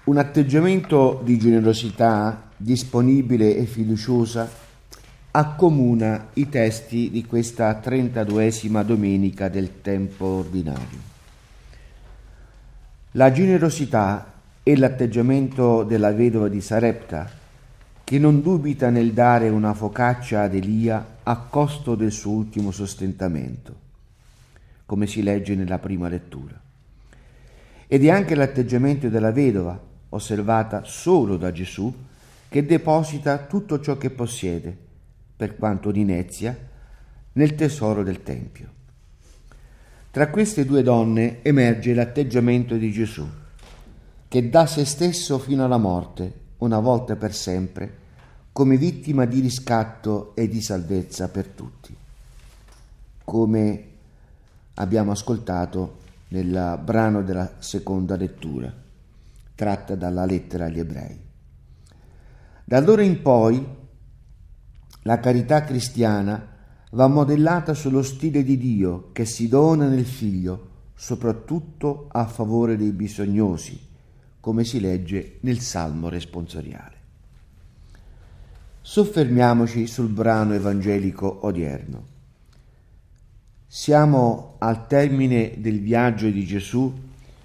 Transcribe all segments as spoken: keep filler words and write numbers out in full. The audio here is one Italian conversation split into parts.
Un atteggiamento di generosità disponibile e fiduciosa accomuna i testi di questa trentaduesima domenica del tempo ordinario. La generosità è l'atteggiamento della vedova di Sarepta, che non dubita nel dare una focaccia ad Elia a costo del suo ultimo sostentamento, come si legge nella prima lettura. Ed è anche l'atteggiamento della vedova, osservata solo da Gesù, che deposita tutto ciò che possiede, per quanto d'inezia, nel tesoro del Tempio. Tra queste due donne emerge l'atteggiamento di Gesù, che dà se stesso fino alla morte, una volta per sempre, come vittima di riscatto e di salvezza per tutti, come abbiamo ascoltato nel brano della seconda lettura, tratta dalla lettera agli Ebrei. Da allora in poi la carità cristiana va modellata sullo stile di Dio che si dona nel Figlio, soprattutto a favore dei bisognosi, come si legge nel Salmo responsoriale. Soffermiamoci sul brano evangelico odierno. Siamo al termine del viaggio di Gesù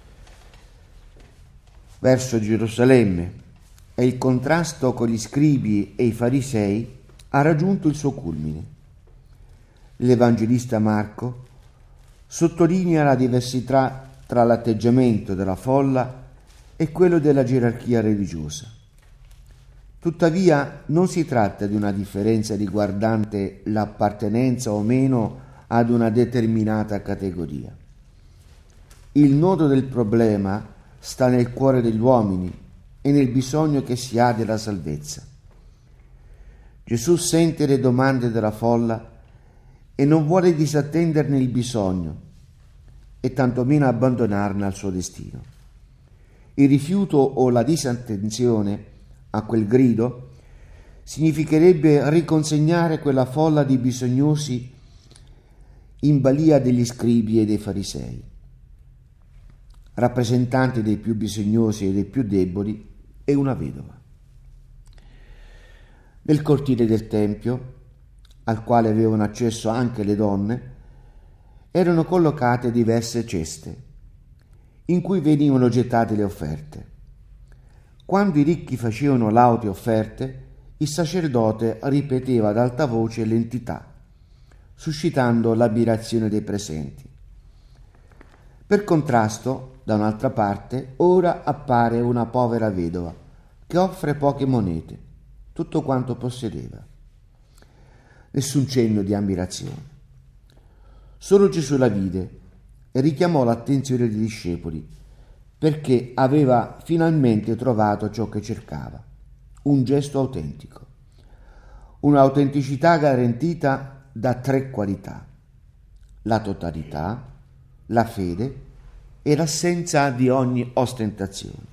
verso Gerusalemme e il contrasto con gli scribi e i farisei ha raggiunto il suo culmine. L'Evangelista Marco sottolinea la diversità tra l'atteggiamento della folla e quello della gerarchia religiosa. Tuttavia non si tratta di una differenza riguardante l'appartenenza o meno ad una determinata categoria. Il nodo del problema sta nel cuore degli uomini e nel bisogno che si ha della salvezza. Gesù sente le domande della folla e non vuole disattenderne il bisogno e tantomeno abbandonarne al suo destino. Il rifiuto o la disattenzione a quel grido significherebbe riconsegnare quella folla di bisognosi in balia degli scribi e dei farisei, rappresentanti dei più bisognosi e dei più deboli, e una vedova. Nel cortile del Tempio, al quale avevano accesso anche le donne, erano collocate diverse ceste, in cui venivano gettate le offerte. Quando i ricchi facevano laute offerte, il sacerdote ripeteva ad alta voce l'entità, suscitando l'ammirazione dei presenti. Per contrasto, da un'altra parte, ora appare una povera vedova che offre poche monete, tutto quanto possedeva. Nessun cenno di ammirazione. Solo Gesù la vide e richiamò l'attenzione dei discepoli perché aveva finalmente trovato ciò che cercava, un gesto autentico, un'autenticità garantita da tre qualità: la totalità, la fede e l'assenza di ogni ostentazione.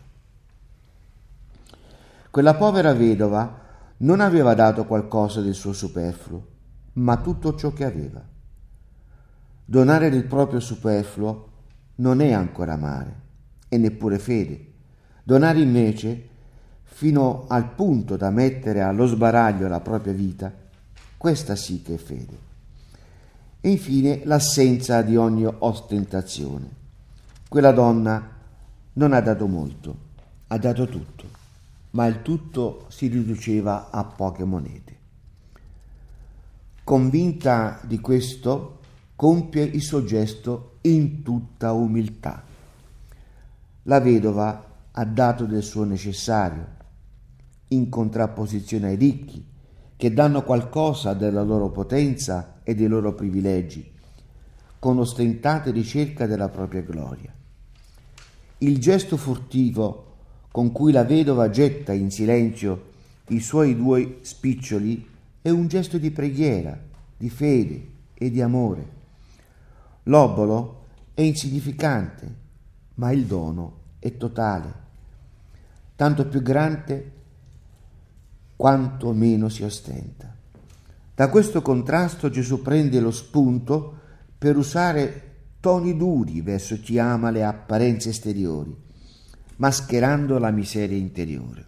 Quella povera vedova non aveva dato qualcosa del suo superfluo, ma tutto ciò che aveva. Donare del proprio superfluo non è ancora amare e neppure fede. Donare invece, fino al punto da mettere allo sbaraglio la propria vita, questa sì che è fede. E infine l'assenza di ogni ostentazione. Quella donna non ha dato molto, ha dato tutto, ma il tutto si riduceva a poche monete. Convinta di questo, compie il suo gesto in tutta umiltà. La vedova ha dato del suo necessario, in contrapposizione ai ricchi, che danno qualcosa della loro potenza e dei loro privilegi, con ostentate ricerca della propria gloria. Il gesto furtivo con cui la vedova getta in silenzio i suoi due spiccioli è un gesto di preghiera, di fede e di amore. L'obolo è insignificante, ma il dono è totale, tanto più grande quanto meno si ostenta. Da questo contrasto Gesù prende lo spunto per usare toni duri verso chi ama le apparenze esteriori, mascherando la miseria interiore.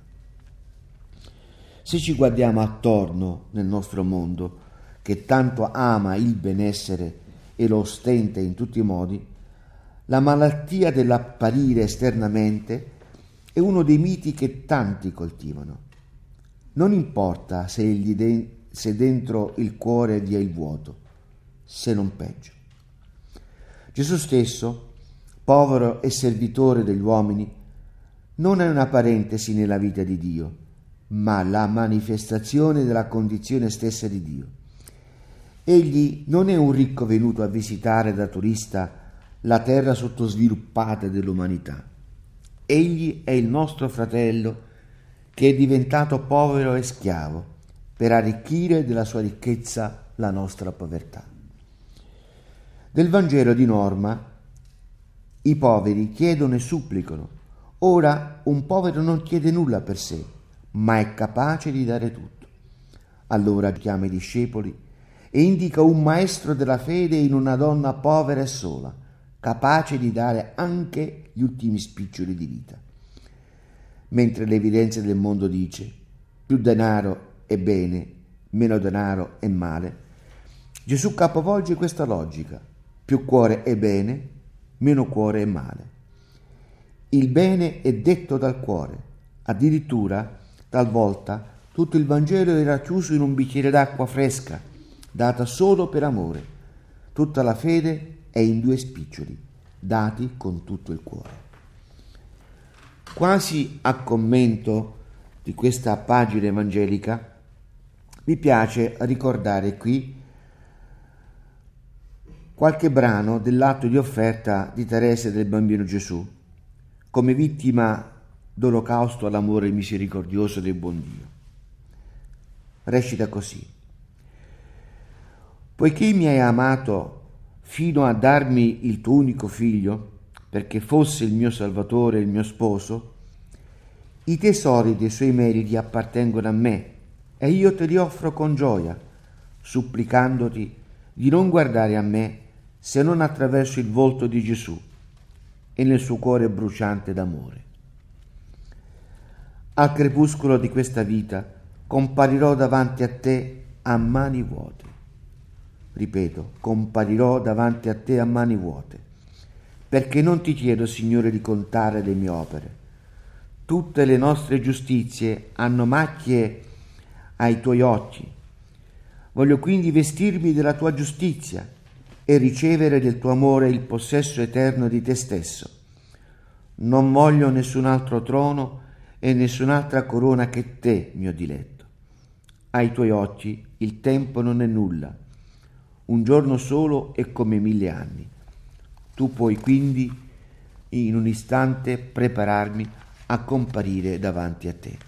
Se ci guardiamo attorno nel nostro mondo, che tanto ama il benessere e lo ostenta in tutti i modi, la malattia dell'apparire esternamente è uno dei miti che tanti coltivano. Non importa se, egli de- se dentro il cuore vi è il vuoto, se non peggio. Gesù stesso, povero e servitore degli uomini, non è una parentesi nella vita di Dio, ma la manifestazione della condizione stessa di Dio. Egli non è un ricco venuto a visitare da turista la terra sottosviluppata dell'umanità. Egli è il nostro fratello che è diventato povero e schiavo per arricchire della sua ricchezza la nostra povertà. Del Vangelo di Norma i poveri chiedono e supplicano. Ora un povero non chiede nulla per sé, ma è capace di dare tutto. Allora chiama i discepoli e indica un maestro della fede in una donna povera e sola, capace di dare anche gli ultimi spiccioli di vita. Mentre l'evidenza del mondo dice più denaro è bene, meno denaro è male, Gesù capovolge questa logica: più cuore è bene, meno cuore è male. Il bene è detto dal cuore, addirittura talvolta tutto il Vangelo era chiuso in un bicchiere d'acqua fresca, data solo per amore. Tutta la fede è in due spiccioli, dati con tutto il cuore. Quasi a commento di questa pagina evangelica, mi piace ricordare qui qualche brano dell'atto di offerta di Teresa del Bambino Gesù, come vittima d'olocausto all'amore misericordioso del buon Dio. Recita così: poiché mi hai amato fino a darmi il tuo unico figlio, perché fosse il mio Salvatore e il mio sposo, i tesori dei suoi meriti appartengono a me e io te li offro con gioia, supplicandoti di non guardare a me se non attraverso il volto di Gesù e nel suo cuore bruciante d'amore. Al crepuscolo di questa vita comparirò davanti a te a mani vuote. Ripeto, comparirò davanti a te a mani vuote, perché non ti chiedo, Signore, di contare le mie opere. Tutte le nostre giustizie hanno macchie ai tuoi occhi. Voglio quindi vestirmi della tua giustizia e ricevere del tuo amore il possesso eterno di te stesso. Non voglio nessun altro trono e nessun'altra corona che te, mio diletto. Ai tuoi occhi il tempo non è nulla. Un giorno solo è come mille anni. Tu puoi quindi in un istante prepararmi a comparire davanti a te.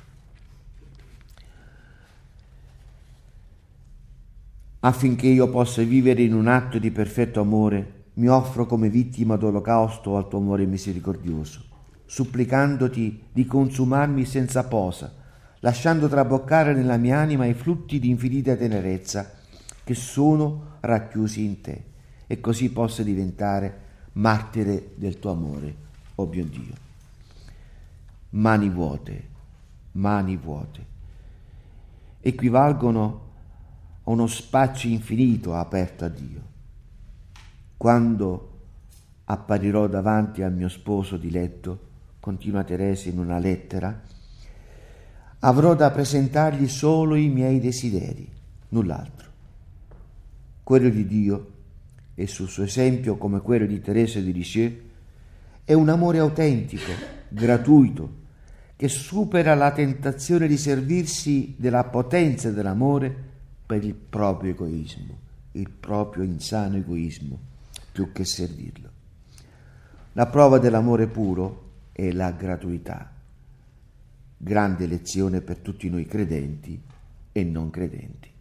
Affinché io possa vivere in un atto di perfetto amore, mi offro come vittima d'olocausto al tuo amore misericordioso, supplicandoti di consumarmi senza posa, lasciando traboccare nella mia anima i frutti di infinita tenerezza che sono racchiusi in te, e così possa diventare martire del tuo amore, o mio Dio. Mani vuote, mani vuote, equivalgono a uno spazio infinito aperto a Dio. Quando apparirò davanti al mio sposo diletto, continua Teresa in una lettera, avrò da presentargli solo i miei desideri, null'altro. Quello di Dio, e sul suo esempio come quello di Teresa di Lisieux, è un amore autentico, gratuito, che supera la tentazione di servirsi della potenza dell'amore per il proprio egoismo, il proprio insano egoismo, più che servirlo. La prova dell'amore puro è la gratuità, grande lezione per tutti noi credenti e non credenti.